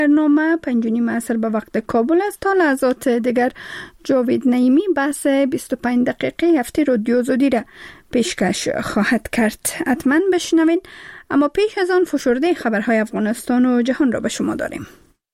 برنامه 5:30 عصر به وقت کابل است. تا لحظات دیگر جاوید نعیمی بحث 25 دقیقه هفته رادیو آزادی را پیشکش خواهد کرد. حتما بشنوین. اما پیش از آن فشرده خبرهای افغانستان و جهان را به شما داریم.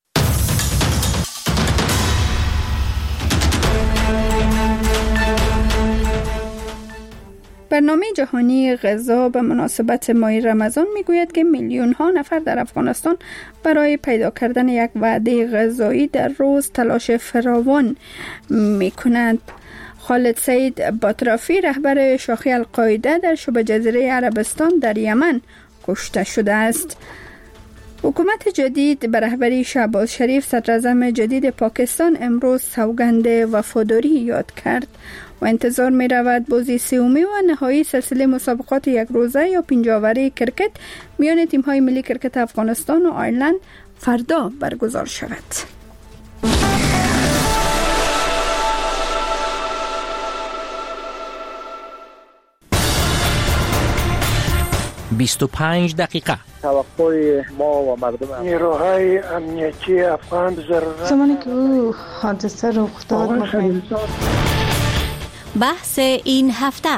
برنامه جهانی غذا به مناسبت ماه رمضان میگوید که میلیون ها نفر در افغانستان برای پیدا کردن یک وعده غذایی در روز تلاش فراوان میکنند. خالد سعید باطرافی رهبر شاخه القاعده در شبه جزیره عربستان در یمن کشته شده است. حکومت جدید به رهبری شهباز شریف صدراعظم جدید پاکستان امروز سوگند وفاداری یاد کرد و انتظار می رود بازی سومی و نهایی سلسله مسابقات یک روزه یا پنجاوره کرکت میان تیم های ملی کرکت افغانستان و آیرلند فردا برگزار شود. «25 دقیقه» توقع ما و مردم نیروهای امنیتی افغان ضرورت زمانی که او حادثه رخ داد بحث این هفته.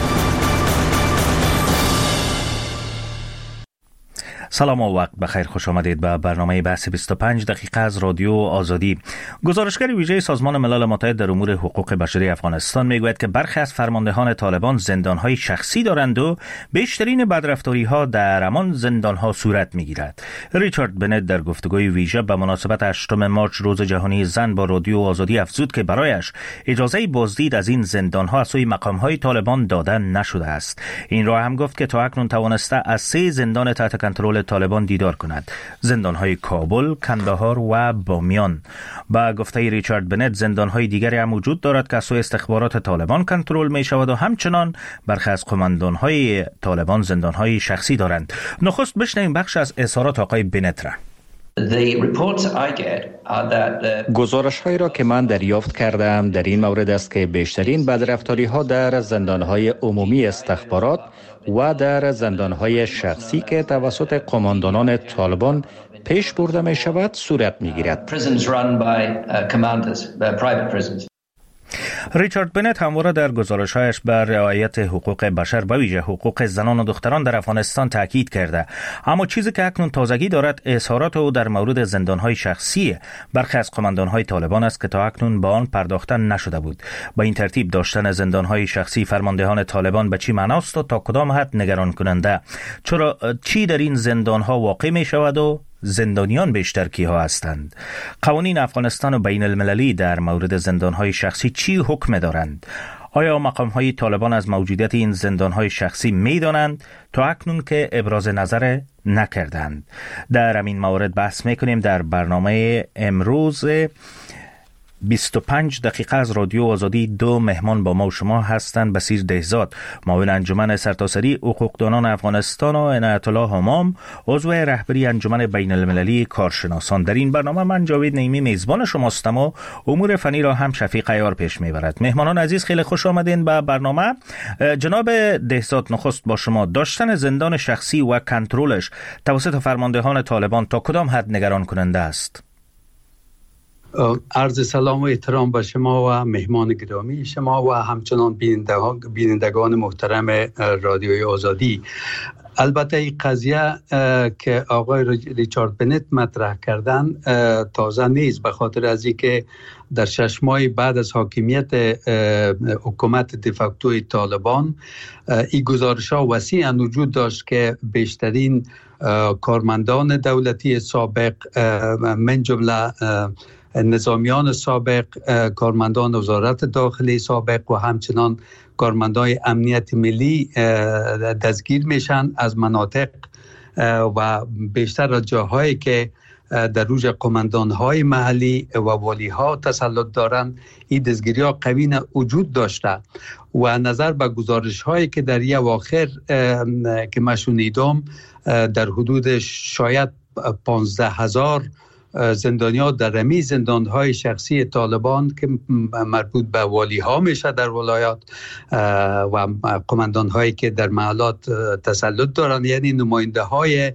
سلام و وقت بخیر، خوش آمدید به برنامه بحث 25 دقیقه از رادیو آزادی. گزارشگر ویژه سازمان ملل متحد در امور حقوق بشری افغانستان میگوید که برخی از فرماندهان طالبان زندانهای شخصی دارند و بیشترین بدرفتاری‌ها در همان زندانها صورت میگیرد. ریچارد بنت در گفتگوی ویژه به مناسبت 8 مارس روز جهانی زن با رادیو آزادی افزود که برایش اجازه بازدید از این زندانها از سوی مقام‌های طالبان داده نشده است. این را هم گفت که تا اکنون توانسته از 3 زندان تحت کنترل طالبان دیدار کند: زندانهای کابل، کندهار و بامیان. با گفته ریچارد بنت زندانهای دیگری هم وجود دارد که از سوی استخبارات طالبان کنترل می شود و همچنان برخی از قماندانهای طالبان زندانهای شخصی دارند. نخست بشنویم بخش از اظهارات آقای بنت را. گزارش‌هایی را که من دریافت کردم در این مورد است که بیشترین بدرفتاری‌ها در زندان‌های عمومی استخبارات و در زندان‌های شخصی که توسط قماندانان طالبان پیش برده می‌شود صورت می‌گیرد. ریچارد بنت همواره در گزارش‌هایش بر رعایت حقوق بشر به ویژه حقوق زنان و دختران در افغانستان تاکید کرده، اما چیزی که اکنون تازگی دارد اظهارات او در مورد زندان‌های شخصی برخی از قماندان‌های طالبان است که تا اکنون به آن پرداخته نشده بود. با این ترتیب داشتن زندان‌های شخصی فرماندهان طالبان به چی معناست و تا کدام حد نگران کننده؟ چرا چی در این زندان‌ها واقع می‌شود و زندانیان بیشتر کیها هستند؟ قوانین افغانستان و بین المللی در مورد زندانهای شخصی چی حکم دارند؟ آیا مقامهای طالبان از موجودیت این زندانهای شخصی میدانند تا اکنون که ابراز نظر نکردند؟ در همین مورد بحث میکنیم در برنامه امروز 25 دقیقه از رادیو آزادی. 2 مهمان با ما و شما هستند: بصیر دهزاد، معاون انجمن سرتاسری حقوقدانان افغانستان، و عنایت الله همام، عضو رهبری انجمن بین المللی کارشناسان. در این برنامه من جاوید نعیمی میزبان شماستم و امور فنی را هم شفیق عیار پیش میبرد. مهمانان عزیز خیلی خوش آمدین به برنامه. جناب دهزاد، نخست با شما، داشتن زندان شخصی و کنترلش توسط فرماندهان طالبان تا کدام حد نگران کننده است؟ عرض سلام و احترام به شما و مهمان گرامی شما و همچنان بینندگان محترم رادیوی آزادی. البته این قضیه که آقای ریچارد بنت مطرح کردن تازه نیست، به خاطر از اینکه در 6 ماه بعد از حاکمیت حکومت دفاکتوی طالبان این گزارش‌ها وسیعاً وجود داشت که بیشترین کارمندان دولتی سابق من جمله نظامیان سابق، کارمندان وزارت داخلی سابق و همچنان کارمندان امنیت ملی دستگیر میشن از مناطق و بیشتر از جاهایی که در روز قماندانهای محلی و والیها تسلط دارند این دستگیری ها قوی وجود داشته و نظر به گزارش هایی که در یه اواخر که من شنیدم در حدود شاید 15,000 زندانیان در رمی زندانهای شخصی طالبان که مربوط به والی ها میشه در ولایات و قماندان هایی که در محلات تسلط دارن، یعنی نماینده های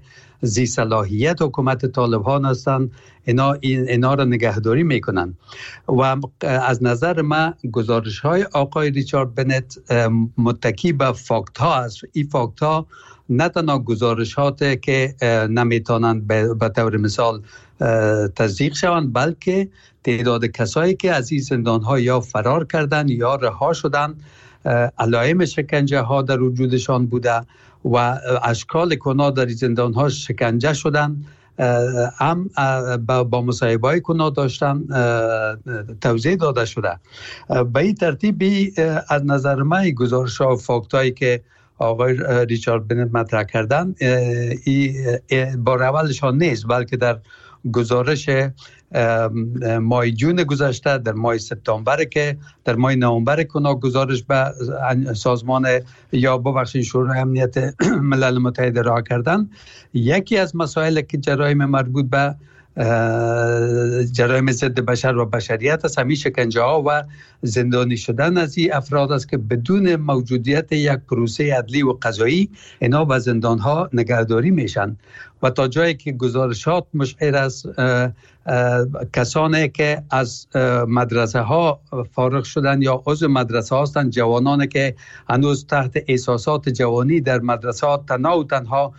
زی صلاحیت حکومت طالبان هستند، اینا را نگهداری میکنن. و از نظر من گزارش های آقای ریچارد بنت متکی به فاکت ها است. این فاکت ها نه تنها گزارشات که نمیتونن به طور مثال تصدیق شوند، بلکه تعداد کسایی که از این زندان ها یا فرار کردن یا رها شدن، علائم شکنجه ها در وجودشان بوده و اشکال کنا در زندان ها شکنجه شدن، هم با مصاحبه های کنا داشتن توضیح داده شده. به این ترتیبی از نظر من گزارش ها و فاکت هایی که آقای ریچارد بنت مطرح کردن با اولشان نیست، بلکه در گزارش ماه جون گذشته، در ماه سپتامبر که در ماه نوامبر کنا گزارش به سازمان یا ببخشید شورای امنیت ملل متحد ارائه کردن، یکی از مسائل که جرایم مربوط به جرایم ضد بشر و بشریت است همین شکنجه ها و زندانی شدن از این افراد است که بدون موجودیت یک پروسه عدلی و قضایی اینا به زندان ها نگهداری میشن و تا جایی که گزارشات مشعر است کسانی که از مدرسه ها فارغ شدن یا عضو مدرسه هستند، جوانانی که هنوز تحت احساسات جوانی در مدرسه ها تنها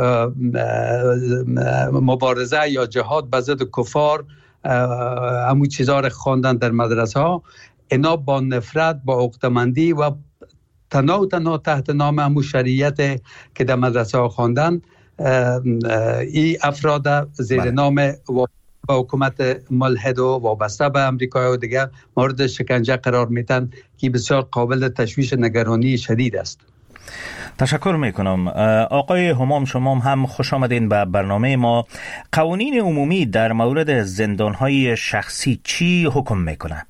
مبارزه یا جهاد به ضد کفار همون چیزا رو خواندن در مدرسه ها، اینا با نفرت، با عقده‌مندی و تنها تحت نام همون شریعت که در مدرسه ها خواندن، این افراد زیر نام با حکومت ملحد و وابسته به امریکا و دیگر مورد شکنجه قرار میدن که بسیار قابل تشویش نگرانی شدید است. تشکر میکنم. آقای همام، شما هم خوش آمدین به برنامه ما. قوانین عمومی در مورد زندانهای شخصی چی حکم میکنه؟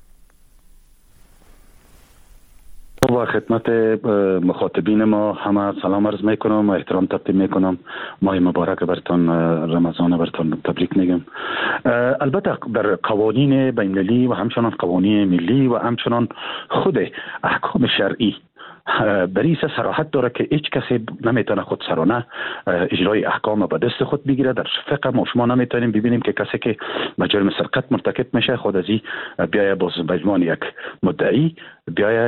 با خدمت مخاطبین ما همه سلام عرض میکنم و احترام تقدیم میکنم. ماه مبارک برتان، رمضان برتان تبریک میگم. البته در قوانین بین‌المللی و همچنان قوانین ملی و همچنان خود احکام شرعی بریس صراحت داره که هیچ کسی نمیتونه خود سرانه اجرای احکام به دست خود بگیره. در فقه ما شما نمیتونیم ببینیم که کسی که به جرم سرقت مرتکب میشه خود از این بیایه باز به عنوان یک مدعی بیایه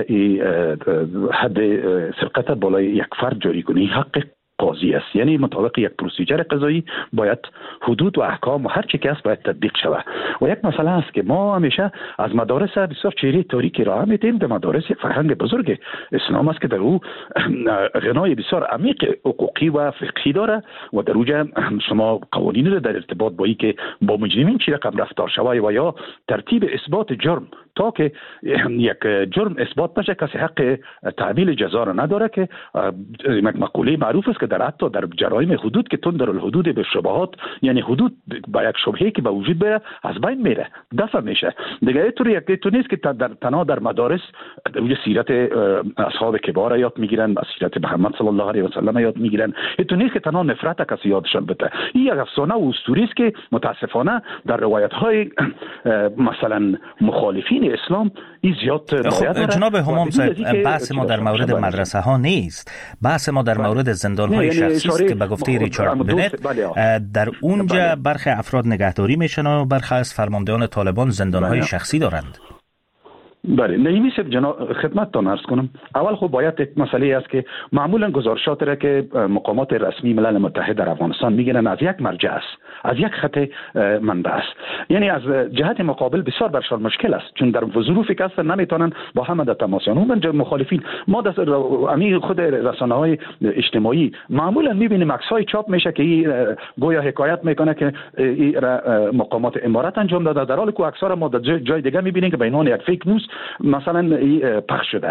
حد سرقت بالای یک فرد جاری کنه. این حق قاضی است، یعنی مطابق یک پروسیجر قضایی باید حدود و احکام و هر چی که است باید تطبیق شود. و یک مسئله است که ما همیشه از مدارس بسیار چهره تاریکی را میدیم. در مدارس یک فرهنگ بزرگ اسلام است که در او غنای بسیار عمیق حقوقی و فقهی داره و در اوجه شما قوانین را در ارتباط با اینکه با مجرمین چی رقم رفتار شود و یا ترتیب اثبات جرم تا که یک جرم اثبات نشه کسی حق تعمیل جزا را نداره، که یک مقوله معروف است که در حتی در جرایم حدود که تندر الحدود به شبهات، یعنی حدود با یک شبهه که به وجود بیاره از بین میره، دفع میشه. دیگه اینطوری یک تو نیست که تنها در مدارس در سیرت اصحاب کبار یاد میگیرن، سیرت محمد صلی الله علیه و سلم یاد میگیرن. این تو نیست که تنها نفرت کسی یادشان بده. این یک افسانه و اسطوره است که متاسفانه در روایت های مثلا مخالفین اسلام این زیاد مایه داره. جناب همام صاحب، بحث ما در مورد مدرسه ها نیست، بحث ما در مورد زندان های شخصی است که به گفته ریچارد بنت در اونجا برخی افراد نگهداری میشن و برخی از فرماندهان طالبان زندان های شخصی دارند. بله، نمیشه جناب خدمتتان عرض کنم. اول خب باید یک مسئله است که معمولا گزارشات را که مقامات رسمی ملل متحد در افغانستان میگیرن از یک مرجع است، از یک خط منبع است، یعنی از جهت مقابل بسیار برشان مشکل است، چون در ظروفی که هستن نمیتونن با هم در تماس. اون مخالفین ما در امی خود رسانه‌های اجتماعی معمولا میبینیم عکس‌های چاپ میشه که گویا حکایت میکنه که مقامات امارات انجام داده، در حالی که عکس‌ها را ما در جای دیگه میبینیم که به عنوان یک فیک نیوز مثلا پخش شده.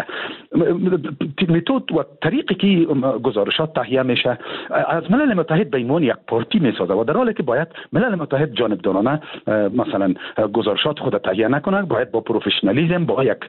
متد و طریقی که گزارشات تهیه میشه از ملل متحد به عنوان یک پارتی میسازه و در حالی که باید ملل متحد جانبدارانه مثلا گزارشات خود تهیه نکنه، باید با پروفشنالیسم، با یک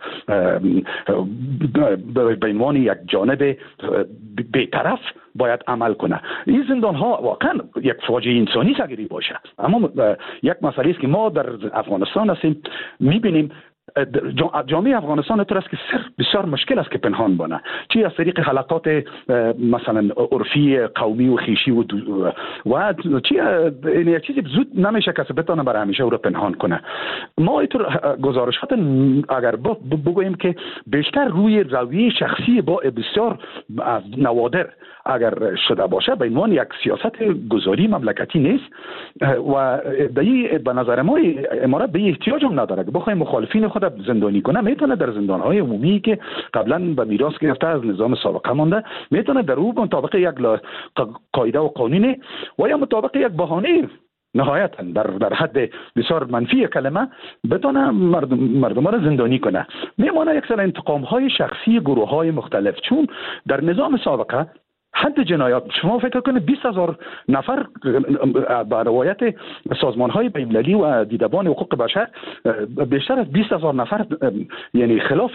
به عنوان یک جانب بی‌طرف باید عمل کنه. این زندان ها واقعا یک فاجعه انسانی سگری باشه، اما یک مسئله است که ما در افغانستان هستیم میبینیم جامعه افغانستان طور است که بسیار مشکل است که پنهان بانه، چی از طریق حلقات مثلا عرفی قومی و خیشی و چی یک چیزی زود نمیشه کسی بتونه برای همیشه او را پنهان کنه. ما اینطور گزارشات اگر بگوییم که بیشتر روی رویه شخصی با بسیار از نوادر اگر شده باشه به عنوان یک سیاست گذاری مملکتی نیست و به نظر ما امارات به احتیاج هم نداره که بخوایم مخالفین خود زندانی کنه. میتونه در زندانهای عمومی که قبلا به میراث گرفته از نظام سابقه مانده، میتونه در او مطابق یک قاعده و قانون و یا مطابق یک بهانه نهایتا در حد بسیار منفی کلمه بتونه مردم را زندانی کنه. میمونه یک سری انتقام های شخصی گروه های مختلف، چون در نظام سابقه حد جنایات شما فکر کنید 20,000 نفر به روایت سازمان‌های بین‌المللی و دیدبان حقوق بشر بیشتر از 20,000 نفر یعنی خلاف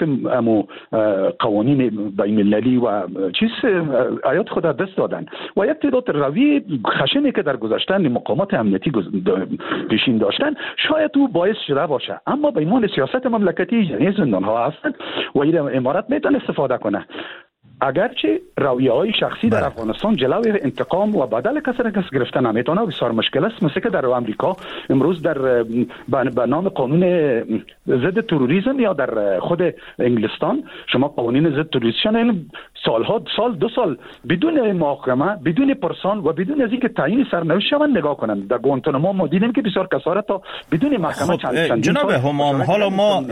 قوانین بین‌المللی و حیات خود دست دادن و یک تعداد روی خشنی که در گذشته مقامات امنیتی پیشین داشتن شاید او باعث شده باشه، اما به عنوان سیاست مملکتی یعنی زندان‌ها هستند و این امارات میتونه استفاده کنه. اگرچه رویه‌های شخصی در افغانستان جلوی انتقام و بدل کسی گرفتن نمیتونه، بسیار مشکل است. مثل که در آمریکا امروز در به نام قانون ضد تروریسم یا در خود انگلستان شما قوانین ضد تروریسم سال 2 سال بدون محاکمه، بدون پرسان و بدون از اینکه تعیین سرنوشت شوند نگاه کنند. در گوانتانامو ما دیدیم که بسیار کسا را تا بدون محاکمه جناب همام، حالا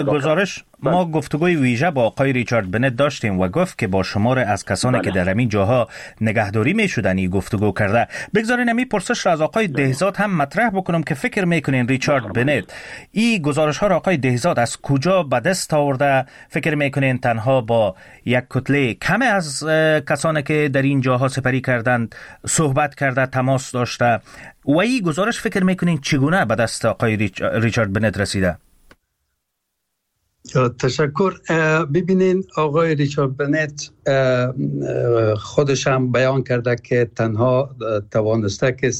ما گفتگوی ویژه با آقای ریچارد بنت داشتیم و گفت که با شمار از کسانی که در همین جاها نگهداری میشدن گفتگو کرده. بگذارین همین پرسش را از آقای دهزاد هم مطرح بکنم که فکر میکنین ریچارد بنت این گزارش ها را آقای دهزاد از کجا به دست آورده؟ فکر میکنین تنها با یک کتله کم از کسانی که در این جاها سپری کردند صحبت کرده، تماس داشته و این گزارش فکر میکنین چگونه به دست آقای ریچارد بنت رسیده؟ تشکر. ببینین آقای ریچارد بنت خودش هم بیان کرده که تنها توانسته که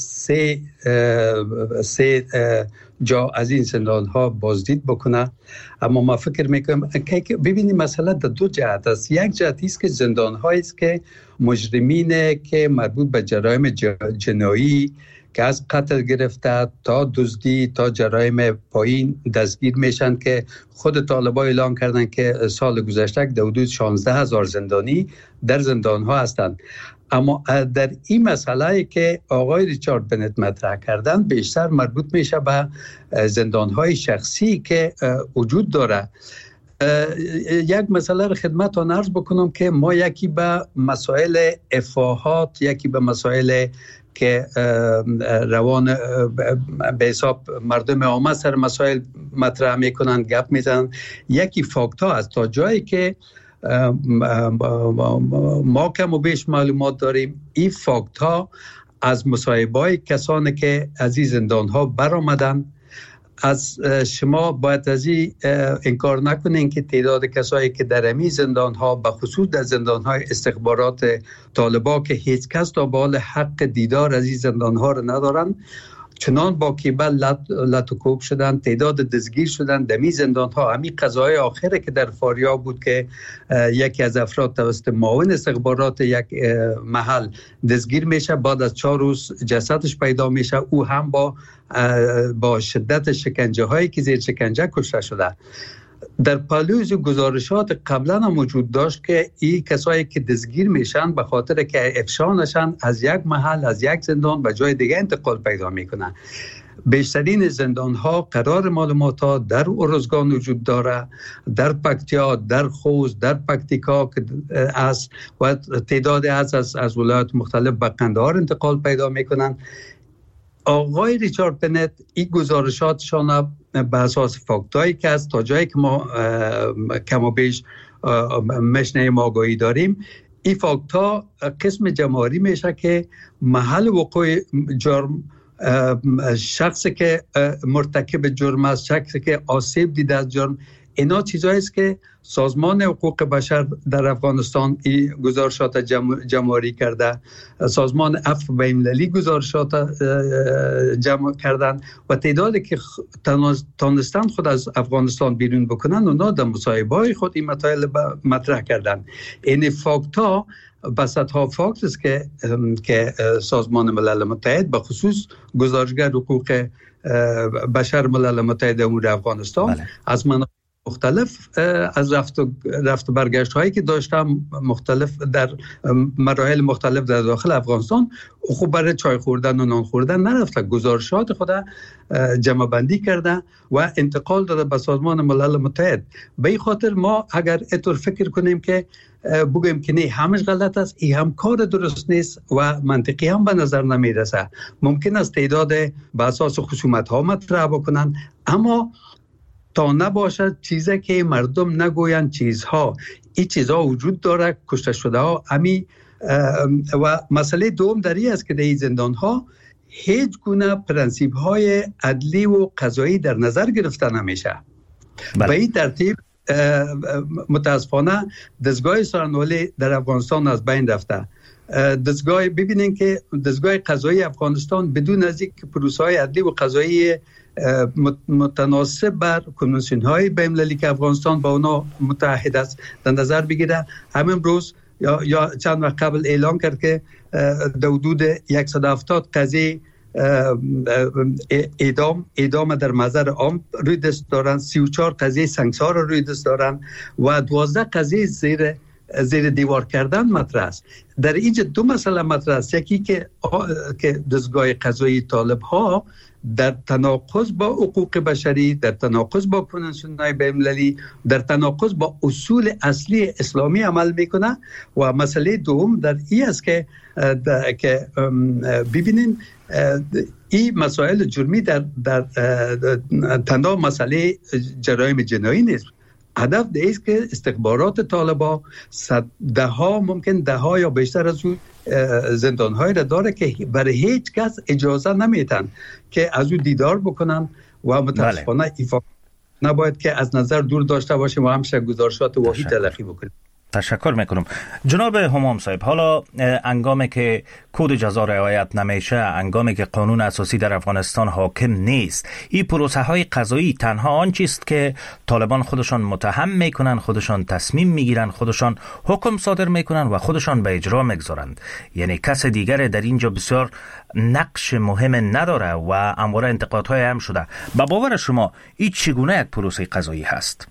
سه جا از این زندان ها بازدید بکنه، اما ما فکر میکنم که ببینیم مسئله در دو جهت است. یک جهتی است که زندان هایی است که مجرمین که مربوط به جرایم جنایی که از قتل گرفته تا دزدی تا جرایم پایین دستگیر میشن که خود طالبان اعلان کردن که سال گذشته در حدود 16,000 زندانی در زندان ها هستند. اما در این مسئله که آقای ریچارد بنت مطرح کردن بیشتر مربوط میشه به زندان های شخصی که وجود داره. یک مسئله رو خدمتتان عرض بکنم که ما یکی به مسائل افاهات، یکی به مسائل که روان به حساب مردم عامه سر مسائل مطرح میکنن گپ میزنن. یکی فاکتا است تا جایی که ما کم و بیش معلومات داریم، این فاکتا از مصاحبه‌های کسانی که از این زندان‌ها برآمدن. از شما باید از این انکار نکنین که تعداد کسایی که در همین زندان‌ها به خصوص در زندان‌های استخبارات طالبان که هیچ کس تا به حال حق دیدار از این زندان‌ها رو ندارن، چنان با کیبل لط و کوب شدن، تعداد دستگیر شدن در این زندان‌ها. همین قضای آخره که در فاریاب بود که یکی از افراد توسط معاون استخبارات یک محل دستگیر میشه، بعد از 4 روز جسدش پیدا میشه، او هم با شدت شکنجه هایی که زیر شکنجه کشته شده. در پالوز گزارشات قبلا هم وجود داشت که این کسایی که دستگیر میشن به خاطر که افشا نشن از یک محل، از یک زندان به جای دیگه انتقال پیدا میکنن. بیشترین زندان ها قرار معلومات ها در ارزگان وجود داره، در پکتیا، در خوست، در پکتیکا که است و تعداد از ولایات مختلف به قندهار انتقال پیدا میکنن. آقای ریچارد بنت این گزارشاتشان به اساس فاکتایی که از تا جایی که ما کم و بیش مشنیم آگاهی داریم، این فاکتا قسم جمعاری میشه که محل وقوع جرم، شخصی که مرتکب جرم است، شخصی که آسیب دیده از جرم، اینا چیزایی است که سازمان حقوق بشر در افغانستان گزارشات جمع‌آوری کرده، سازمان عفو بین‌المللی گزارشات جمع کردن و تعدادی که تانستن خود از افغانستان بیرون بکنن اونا در مصاحبه‌های خود این مطالب مطرح کردن. این فاکت‌ها بسط‌ها فاکت است که سازمان ملل متحد به خصوص گزارشگر حقوق بشر ملل متحد امور افغانستان از منابع مختلف از رفت و برگشت هایی که داشتم مختلف در مراحل مختلف در داخل افغانستان خوب برای چای خوردن و نان خوردن نرفته، گزارشات خود جمع بندی کرده و انتقال داده به سازمان ملل متحد. به این خاطر ما اگر اینطور فکر کنیم که بگیم که نه همش غلط است، این هم کار درست نیست و منطقی هم به نظر نمی رسه. ممکن است تعداد به اساس خصومت ها مطرح بکنن، اما تا نباشد چیزی که مردم نگویند چیزها، این چیزها وجود داره، کشته شده ها امی. و مسئله دوم در این است که در این زندان ها هیچ گونه پرنسیب های عدلی و قضایی در نظر گرفته نمیشه. به این ترتیب متاسفانه دستگاه سخنوری در افغانستان از بین رفته. ببینین که دستگاه قضایی افغانستان بدون از اینکه پروسه‌های عدلی و قضایی متناسب بر کنوانسیون های بین‌المللی که افغانستان با اونا متحد است در نظر بگیره، همین روز یا چند وقت قبل اعلام کرد که در حدود 170 قضیه اعدام در محضر عام روی دست دارن، 34 قضیه سنگسار روی دست دارن و 12 قضیه زیر دیوار کردن مطرح است. در اینجا دو مسئله مطرح است، یکی که دستگاه قضایی طالب ها در تناقض با حقوق بشری، در تناقض با کنوانسیون‌های بین‌المللی، در تناقض با اصول اصلی اسلامی عمل میکنه. و مسئله دوم در این است که ببینین این مسائل جرمی در تنها مسئله جرایم جنایی نیست. هدف است که استخبارات طالبان ممکن ده ها یا بیشتر از اون زندان‌های را داره که برای هیچ کس اجازه نمیتن که از اون دیدار بکنن و متاسفانه نباید که از نظر دور داشته باشیم و همیشه گزارشات واهی تلقی بکنیم. تشکر میکنم جناب همام صاحب. حالا انگامی که کد جزا رعایت نمیشه، انگامی که قانون اساسی در افغانستان حاکم نیست، این پروسه های قضایی تنها آن چیست که طالبان خودشان متهم میکنن، خودشان تصمیم میگیرن، خودشان حکم صادر میکنن و خودشان به اجرا میگذارند. یعنی کس دیگر در اینجا بسیار نقش مهم نداره و همواره انتقادهای هم شده. با باور شما این چگونه یک پروسه قضایی هست؟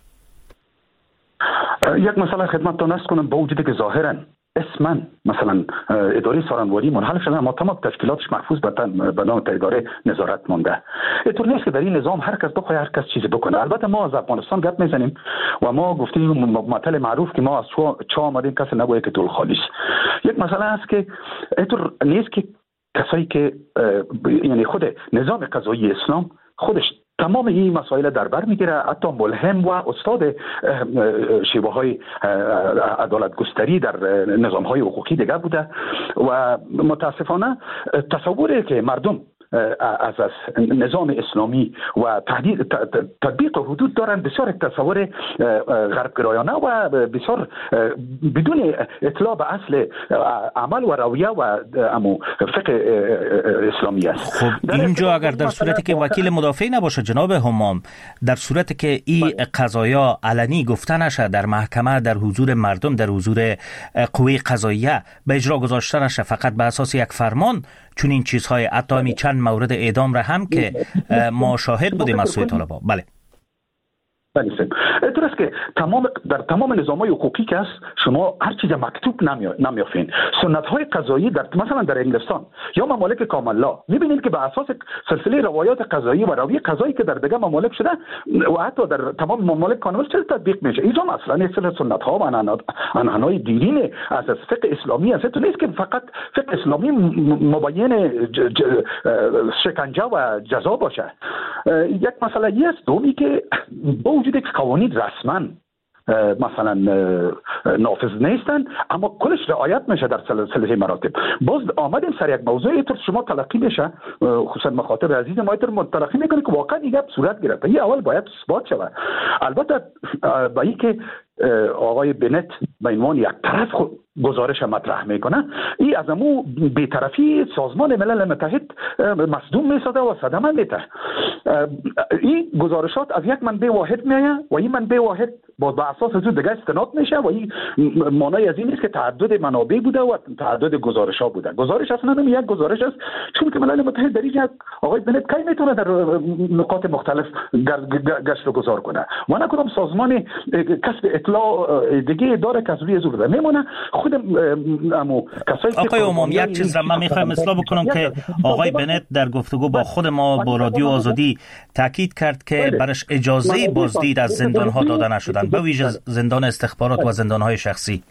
یک مسئله خدمتتان عرض کنم. با وجودی که ظاهرا اسما مثلا اداره سارنواری منحل شده، اما تمام تشکیلاتش محفوظ به نام اداره نظارت مانده. اینطور نیست که در این نظام هر کس بخواد هر کس چیزی بکنه. البته ما از افغانستان گپ میزنیم و ما گفتیم مطلع معروف که ما از چا آمدیم کسی نگوید که طول خالی است. یک مسئله است که اینطور نیست که کسایی که یعنی خود نظام قضایی اسلام خودش تمام این مسائل در بر میگیره، حتی ملهم و استاد شیوه های عدالت گستری در نظام های حقوقی دیگه بوده و متاسفانه تصوری که مردم از نظام اسلامی و تطبیق حدود دارن بسیار تصور غربگرایانه و بسیار بدون اطلاع به اصل عمل و رویه و فقه اسلامی است. خب اینجا اگر در صورتی که وکیل مدافع نباشه جناب همام، در صورتی که این قضایا علنی گفته نشه در محکمه، در حضور مردم، در حضور قوه قضاییه به اجرا گذاشته نشه، فقط به اساس یک فرمان، چون این چیزهای حتی چند مورد اعدام را هم که ما شاهد بودیم از سوی طالبان. بله اینطور است که در تمام نظام‌های حقوقی که است شما هر چیز مکتوب نمیافین. سنت‌های قضایی مثلا در انگلستان یا ممالک کاملا می‌بینید که به اساس سلسله روایات قضایی و رویه قضایی که در دیگه ممالک شده و حتی در تمام ممالک کانون تطبیق میشه. اینجا مثلا اصل سنت‌ها و عنعنهای دیرین از فقه اسلامی است. تو نیست که فقط فقه اسلامی مبین شکنجه و جزا باشه. یک مسئله است دومی که وجود قوانین رسما مثلا نافذ نیستن، اما کلش رعایت میشه در سلسله مراتب. باز آمدیم سر یک موضوعی طور شما تلقی میشه، خصوصا مخاطب عزیز ما طور تلقی میکنه که واقعا دیگه صورت گرفته. این اول باید اثبات شود. البته با اینکه آقای بنت به عنوان یک طرف گزارش مطرح میکنه، این از امو بی‌طرفی سازمان ملل متحد مصدوم میسازه و صدمه میده. این گزارشات از یک منبع واحد میایه و این منبع واحد با اساس از دیگه استناد میشه و این معنی از این نیست که تعدد منابع بوده و تعدد گزارش ها بوده. گزارش اصلا هم یک گزارش است، چون که ملل متحد در اینجا آقای بنت کی میتونه در نقاط مختلف گشت و گذار کنه و نه کدام سازمان کسب اطلاع دیگه داره که از روی زور میمونه. خود امو کسایی که آقای امام یک چیز را من میخوایم اصلاح بکنم که آقای بنت در گفتگو با خود ما با رادیو آزادی تاکید کرد که برش اجازه بازدید از زندان‌ها داده نشدن، به ویژه زندان استخبارات و زندان‌های شخصی.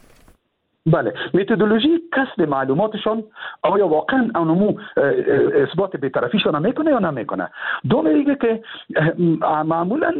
بله، متدولوژی کسب معلوماتشان آیا واقعا اونمو اثبات بی‌طرفیشون میکنه یا نمیکنه. دو میگه که معمولا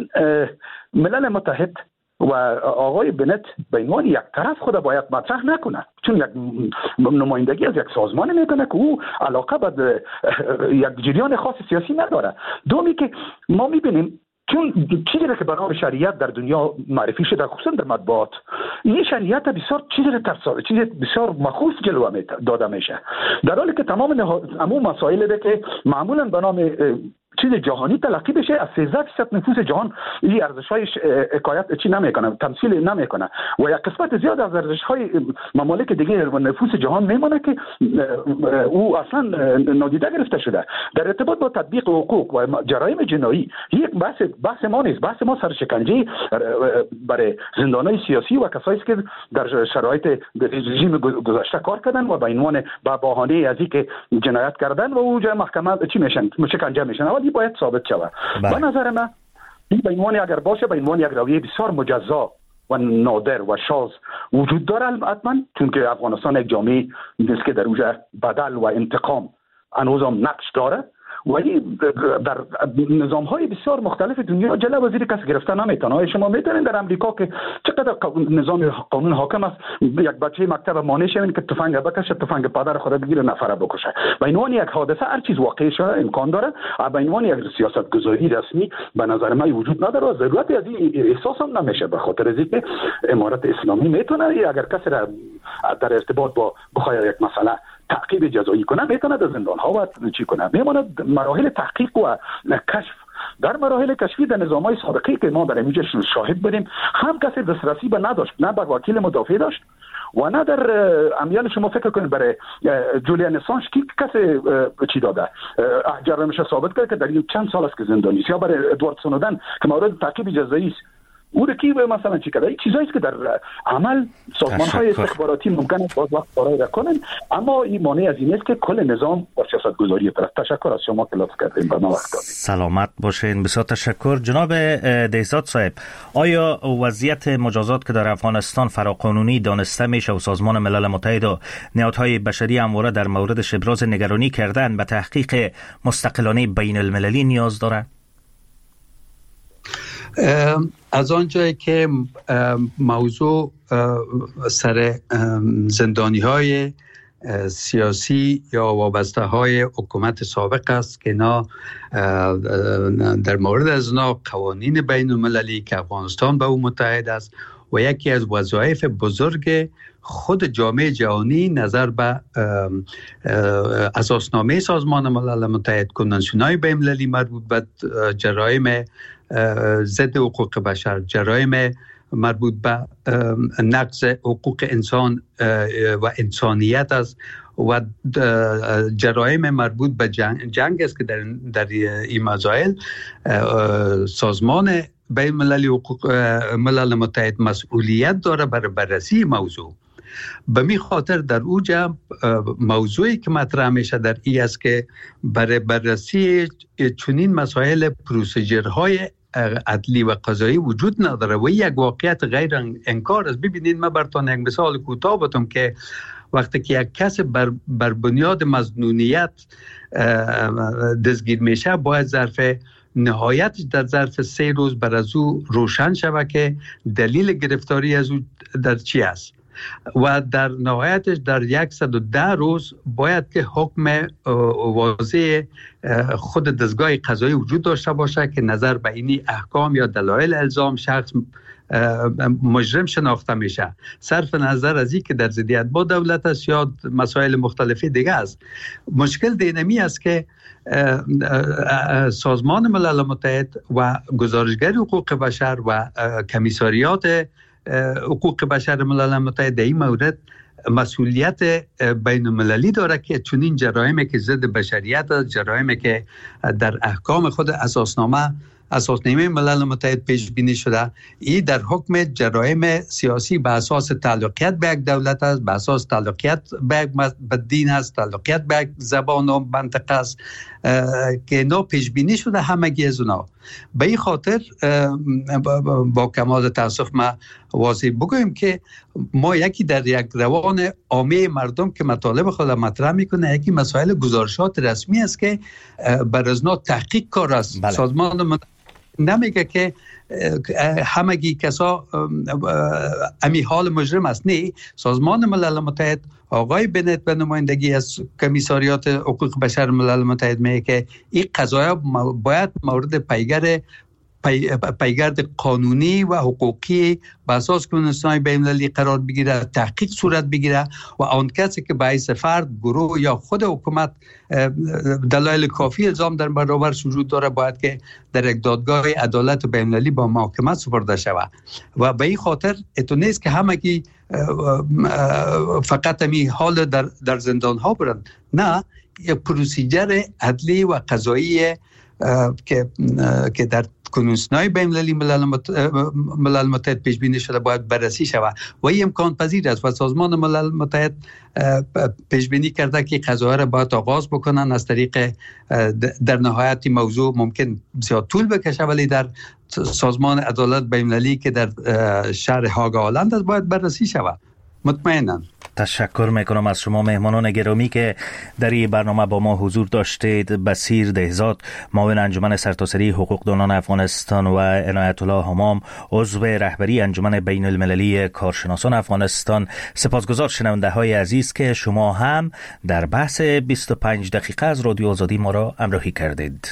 ملل متحد و آقای بنت به عنوان یک طرف خود باید مطرح نکنه، چون یک نمایندگی از یک سازمان میکنه که او علاقه به یک جریان خاص سیاسی نداره. دومی که ما میبینیم چون چیزی که به نام شریعت در دنیا معرفی شده خصوصا در مطبوعات، این شریعت بسیار چیز بسیار مخوف جلوه داده میشه، در حالی که تمام مسائل ده که معمولا به نام چیز جهانی تلقی بشه، از 13% نفوس جهان این ارزش‌های حکایت چی نمیکنه، تمثیل نمیکنه و یک قسمت زیاد از ارزش‌های ممالک دیگه و نفوس جهان میمونه که او اصلا نادیده گرفته شده. در ارتباط با تطبیق حقوق و جرایم جنایی یک بحث ما نیست، بحث ما سرشکنجه برای زندانای سیاسی و کسایی که در شرایط رژیم گذشته کار کردن و به عنوان با بهانه از اینکه جنایت کردن و اونجا محکمه چی میشن، شکنجه میشن، ولی باید ثابت شود. به نظر من این به عنوان اگر باشه به عنوان یک رویه بسیار مجزا و نادر و شاذ وجود داره حتما، چون که افغانستان یک جامعه است که در اونجا بدل و انتقام هنوز هم نقش داره و این در نظام‌های بسیار مختلف دنیا جلوه وزیر کس گرفتن نمیتونه. شما میتونید در امریکا که چقدر نظام قانون حاکم است، یک بچه مکتب مانع شوین که تفنگ بکشه، تفنگ پدر خود بگیره، نفره بکشه. به عنوان یک حادثه هر چیز واقعی شده امکان داره، به عنوان یک سیاست‌گذاری رسمی به نظر من وجود نداره و ضرورت از این احساس هم نمیشه، به خاطر اینکه امارت اسلامی میتونه اگر کسی را در ارتباط با بخواد یک مسئله تعقیب جزایی کنه میتونه در زندان ها و چی کنه، میماند مراحل تحقیق و کشف. در مراحل کشفی در نظام‌های سابقه که ما در اینجا شاهد بودیم هم کسی دسترسی به نداشت، نه بر وکیل مدافع داشت و نه در امیال شما فکر کنید برای جولیان اسانژ کی کسی چی داده جرمش ثابت کرد که در این چند سال است که زندانی است، یا برای ادوارد سنودن که مورد تعقیب جزایی است او رکی به مثلا چی کرده. این چیزایی که در عمل سازمان‌های استخباراتی ممکنه باز وقت برای کنن، اما این مانع از این است که کل نظام با سیاست‌گذاری طرف. تشکر از شما که لطف کردین به ما وقت دادید. سلامت باشین. بسیار تشکر. جناب دهزاد صاحب، آیا وضعیت مجازات که در افغانستان فراقانونی دانسته میشه و سازمان ملل متحد و نهادهای بشری همواره در موردش ابراز نگرانی کردن به تحقیق مستقلانه بین المللی نیاز داره؟ از آنجایی که موضوع سر زندانی های سیاسی یا وابسته های حکومت سابق است که در مورد از قوانین بین المللی که افغانستان به او متحد است و یکی از وظایف بزرگ خود جامعه جهانی نظر به اساسنامه سازمان ملل متحد، کنوانسیون‌های بین المللی مربوط به جرایم ضد حقوق بشر، جرایم مربوط به نقض حقوق انسان و انسانیت است و جرایم مربوط به جنگ است که در این مسائل سازمان بین ملل متحد مسئولیت داره برای بررسی موضوع. به می خاطر در اوجا موضوعی که مطرح میشه در این است که برای بررسی چنین مسائل پروسیجرهای عدلی و قضایی وجود نداره و یک واقعیت غیر انکار است. ببینید من براتون یک مثال کوتاه بگم که وقتی که یک کس بر بنیاد مظنونیت دستگیر میشه باید ظرف نهایتش در ظرف 3 روز بر از او روشن شود که دلیل گرفتاری از او در چی است و در نهایتش در 110 روز باید که حکم واضح خود دستگاه قضایی وجود داشته باشه که نظر به اینی احکام یا دلایل الزام شخص مجرم شناخته میشه، صرف نظر از این که در ضدیت با دولت است یا مسائل مختلفی دیگه است. مشکل دینمی است که سازمان ملل متحد و گزارشگر حقوق بشر و کمیساریات حقوق بشر ملل متحد در این مورد مسئولیت بین المللی داره که چنین جرائمی که ضد بشریت است، جرائمی که در احکام خود اساسنامه ملل متحد پیش بینی شده، این در حکم جرایم سیاسی به اساس تعلقیت به یک دولت است، به اساس تعلقیت به دین است، تعلقیت به یک زبان و منطقه است که اینا پیش بینی شده همگی از اونا. به این خاطر با کمال تاسف ما واضح بگویم که ما یکی در یک روان عامه مردم که مطالب خود مطرح میکنه، یکی مسائل گزارشات رسمی است که بر ازنا تحقیق کار است. بله. سازمان نمیگه که همگی کسا امی حال مجرم است. نه، سازمان ملل متحد آقای بنت به نمایندگی از کمیساریات حقوق بشر ملل متحد میگه که این قضایا باید مورد پیگرد قانونی و حقوقی به اساس کنون‌های بین‌المللی قرار بگیره، تحقیق صورت بگیره و آن کسی که باعث فرد، گروه یا خود حکومت دلایل کافی الزام در برابرش وجود داره باید که در یک دادگاه عدالت بین‌المللی با محاکمه سپرده شود. و به این خاطر اتو نیست که همگی فقط می حال در زندان ها برن. نه، یک پروسیجر عدلی و قضایی که در کنون‌های بین‌المللی ملل متحد پیش بینی شده باید بررسی شود و این امکان پذیر است و سازمان ملل متحد پیش بینی کرده که قضاها را باید آغاز بکنن از طریق در نهایت موضوع ممکن زیاد طول بکشه ولی در سازمان عدالت بین‌المللی که در شهر هاگ هلند است باید بررسی شود. مطمئنم. تشکر میکنم از شما مهمانان گرامی که در این برنامه با ما حضور داشتید. بصیر دهزاد، معاون انجمن سرتاسری حقوقدانان افغانستان و عنایت الله همام، عضو رهبری انجمن بین المللی کارشناسان افغانستان. سپاسگزار شنونده های عزیز که شما هم در بحث 25 دقیقه از رادیو آزادی ما را همراهی کردید.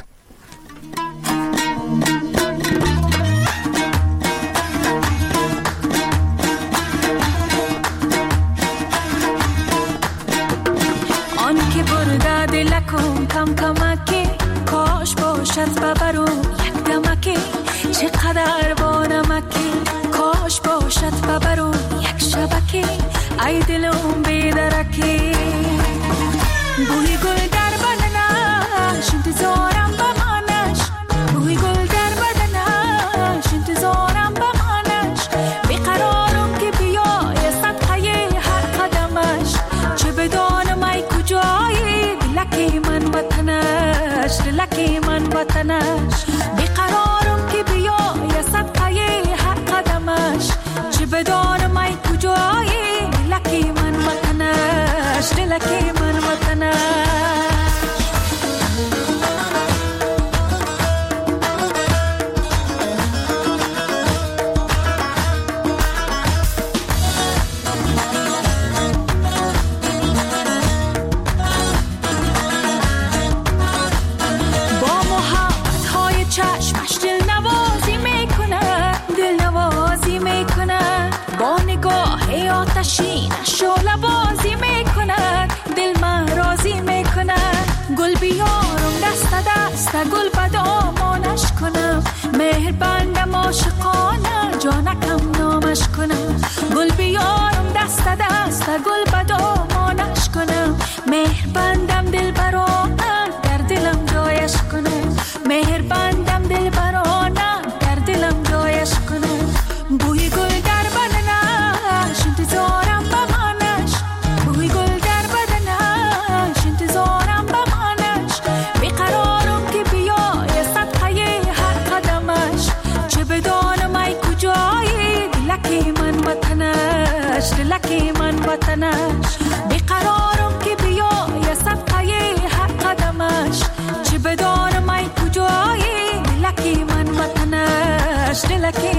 کم کمکی کاش باشد ببرو یک دمکی چقدر با نمکی کاش باشد ببرو یک شبکی ای دلم بیدرکی بوی گل در بدنش انتظارم بمانش بوی گل در بدنش انتظارم بمانش بیقرارم که بیای صدقه هر قدمش چه بدانم ای کجایی لکی من وطنش لکی من وطنش بیقرارم که بیای صدقه هر قدمش چه بدانم ای کجایی لکی من وطنش لکی من وطنش. شعله بازی میکند دل من راضی میکند گل بیارم دست دست گل به دامانش کنم مهر بندم عاشقانه جانکم نامش کنم گل بیارم دست دست گل به دامانش کنم مهر بندم دل برانه در دلم جایش کنم مهر بندم دل برانه در دلم جایش کنم بوی گل در بدنش انتظارم بمانش بوی گل در بدنش انتظارم بمانش بیقرارم که بیای صدقه هر قدمش چه بدانم ای کجایی لکی من وطنش لکی من وطنش بیقرارم که بیای صدقه هر قدمش چه بدانم ای کجایی فلک